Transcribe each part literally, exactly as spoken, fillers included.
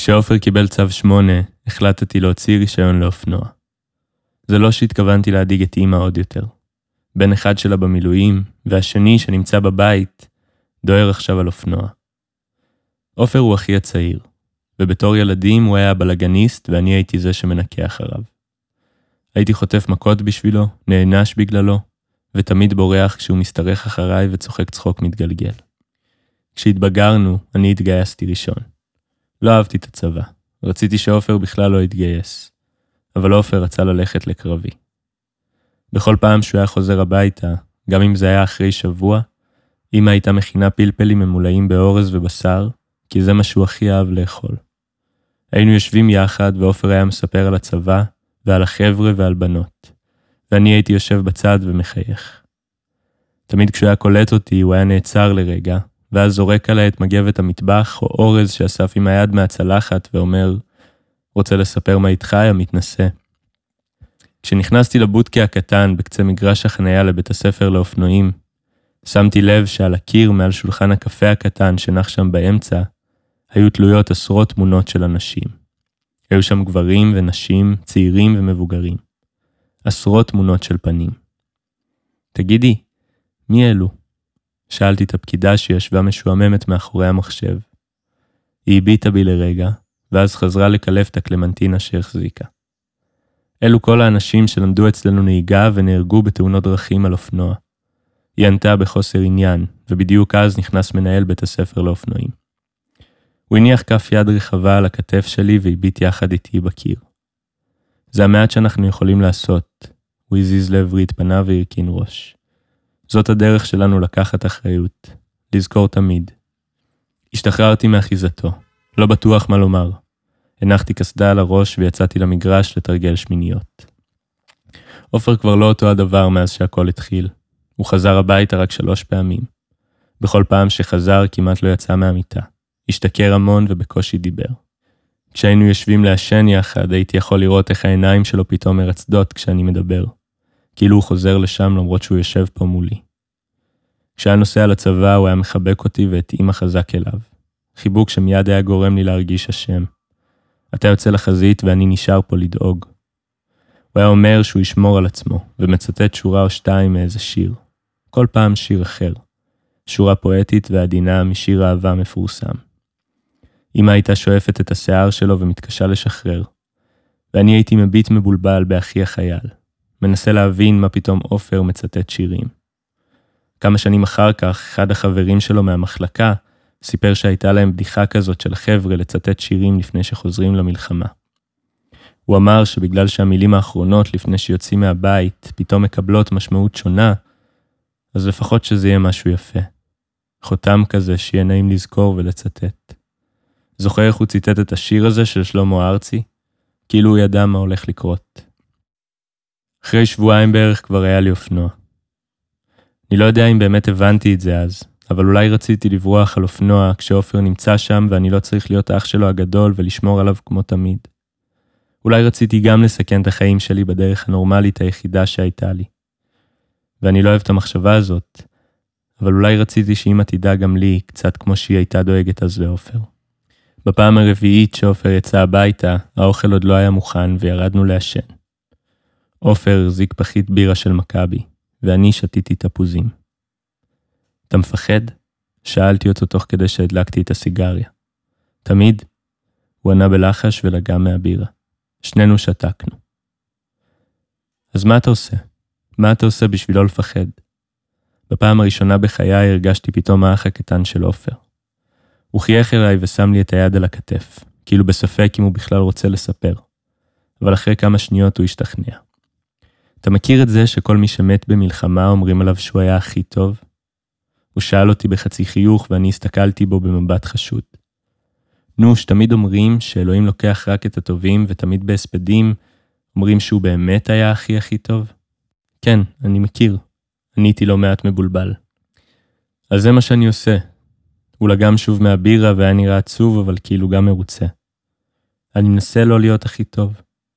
כשעופר קיבל צו שמונה, החלטתי להוציא רישיון לאופנוע. זה לא שהתכוונתי להדיג את אמא עוד יותר. בן אחד שלה במילואים, והשני שנמצא בבית, דוהר עכשיו על אופנוע. עופר הוא אחי הצעיר, ובתור ילדים הוא היה הבלגניסט ואני הייתי זה שמנקה אחריו. הייתי חוטף מכות בשבילו, נענש בגללו, ותמיד בורח כשהוא מסתרך אחריי וצוחק צחוק מתגלגל. כשהתבגרנו, אני התגייסתי ראשון. לא אהבתי את הצבא. רציתי שעופר בכלל לא יתגייס. אבל עופר רצה ללכת לקרבי. בכל פעם שהוא היה חוזר הביתה, גם אם זה היה אחרי שבוע, אמא הייתה מכינה פלפלים ממולאים באורז ובשר, כי זה מה שהוא הכי אהב לאכול. היינו יושבים יחד ועופר היה מספר על הצבא ועל החבר'ה ועל בנות. ואני הייתי יושב בצד ומחייך. תמיד כשהוא היה קולט אותי, הוא היה נעצר לרגע, ואז זורק עליי את מגבת המטבח או אורז שאסף עם היד מהצלחת ואומר, רוצה לספר מה איתך, יא מתנסה. כשנכנסתי לבודקה הקטן בקצה מגרש החנייה לבית הספר לאופנועים, שמתי לב שעל הקיר מעל שולחן הקפה הקטן שנח שם באמצע, היו תלויות עשרות תמונות של אנשים. היו שם גברים ונשים, צעירים ומבוגרים. עשרות תמונות של פנים. תגידי, מי אלו? שאלתי את הפקידה שישבה משועממת מאחורי המחשב. היא הביטה בי לרגע, ואז חזרה לקלף את הקלמנטינה שהחזיקה. אלו כל האנשים שלמדו אצלנו נהיגה ונהרגו בתאונות דרכים על אופנוע. היא ענתה בחוסר עניין, ובדיוק אז נכנס מנהל בית הספר לאופנועים. הוא הניח כף יד רחבה על הכתף שלי והביט יחד איתי בקיר. זה המעט שאנחנו יכולים לעשות. הוא הזיז לעברי את פניו והרכין ראש. זאת הדרך שלנו לקחת אחריות, לזכור תמיד. השתחררתי מאחיזתו, לא בטוח מה לומר. הנחתי כסדה על הראש ויצאתי למגרש לתרגל שמיניות. עופר כבר לא אותו הדבר מאז שהכל התחיל. הוא חזר הביתה רק שלוש פעמים. בכל פעם שחזר כמעט לא יצא מהמיטה. השתכר המון ובקושי דיבר. כשהיינו יושבים לעשן יחד, הייתי יכול לראות איך העיניים שלו פתאום מרצדות כשאני מדבר. כאילו הוא חוזר לשם למרות שהוא יושב פה מולי. כשהיה נוסע לצבא, הוא היה מחבק אותי ואת אמא חזק אליו. חיבוק שמיד היה גורם לי להרגיש אשם. אתה יוצא לחזית ואני נשאר פה לדאוג. הוא היה אומר שהוא ישמור על עצמו, ומצטט שורה או שתיים מאיזה שיר. כל פעם שיר אחר. שורה פואטית ועדינה משיר אהבה מפורסם. אמא הייתה שואפת את השיער שלו ומתקשה לשחרר. ואני הייתי מביט מבולבל באחי החייל. מנסה להבין מה פתאום עופר מצטט שירים. כמה שנים אחר כך, אחד החברים שלו מהמחלקה סיפר שהייתה להם בדיחה כזאת של חבר'ה לצטט שירים לפני שחוזרים למלחמה. הוא אמר שבגלל שהמילים האחרונות לפני שיוצאים מהבית פתאום מקבלות משמעות שונה, אז לפחות שזה יהיה משהו יפה. חותם כזה שיהיה נעים לזכור ולצטט. זוכר איך הוא ציטט את השיר הזה של שלמה ארצי? כאילו הוא ידע מה הולך לקרות. אחרי שבועיים בערך כבר היה לי אופנוע. אני לא יודע אם באמת הבנתי את זה אז, אבל אולי רציתי לברוח על אופנוע כשעופר נמצא שם ואני לא צריך להיות האח שלו הגדול ולשמור עליו כמו תמיד. אולי רציתי גם לסכן את החיים שלי בדרך הנורמלית היחידה שהייתה לי. ואני לא אוהב את המחשבה הזאת, אבל אולי רציתי שאמא תדע גם לי, קצת כמו שהיא הייתה דואגת אז לעופר. בפעם הרביעית שעופר יצא הביתה, האוכל עוד לא היה מוכן וירדנו לעשן. עופר החזיק פחית בירה של מכבי, ואני שתיתי תפוזים. אתה מפחד? שאלתי אותו תוך כדי שהדלקתי את הסיגריה. תמיד? הוא ענה בלחש ולגע מהבירה. שנינו שתקנו. אז מה אתה עושה? מה אתה עושה בשביל לא לפחד? בפעם הראשונה בחיי הרגשתי פתאום האח הקטן של עופר. הוא חייך אליי ושם לי את היד על הכתף, כאילו בספק אם הוא בכלל רוצה לספר. אבל אחרי כמה שניות הוא השתכנע. אתה מכיר את זה שכל מי שמת במלחמה אומרים עליו שהוא היה הכי טוב? הוא שאל אותי בחצי חיוך ואני הסתכלתי בו במבט חשוד. נו, שתמיד אומרים שאלוהים לוקח רק את הטובים ותמיד בהספדים אומרים שהוא באמת היה הכי הכי טוב? כן, אני מכיר. עניתי לא מעט מבולבל. אז זה מה שאני עושה. הוא לגם שוב מהבירה והיה נראה עצוב אבל כאילו גם מרוצה. אני מנסה לא להיות הכי טוב.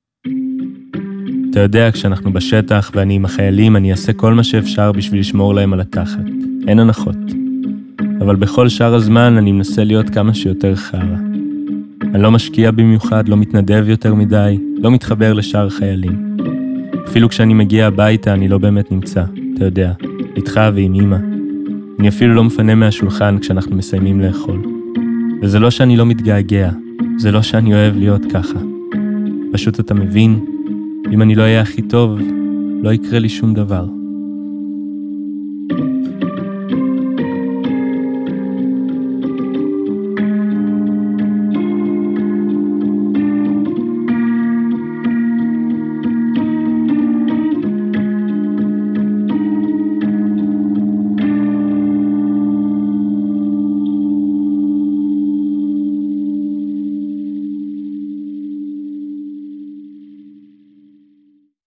אתה יודע, כשאנחנו בשטח ואני עם החיילים, אני אעשה כל מה שאפשר בשביל לשמור להם על התחת. אין הנחות. אבל בכל שאר הזמן אני מנסה להיות כמה שיותר חרה. אני לא משקיע במיוחד, לא מתנדב יותר מדי, לא מתחבר לשאר חיילים. אפילו כשאני מגיע הביתה אני לא באמת נמצא, אתה יודע, איתך ועם אמא. אני אפילו לא מפנה מהשולחן כשאנחנו מסיימים לאכול. וזה לא שאני לא מתגעגע, זה לא שאני אוהב להיות ככה. פשוט אתה מבין, אם אני לא אהיה הכי טוב, לא יקרה לי שום דבר.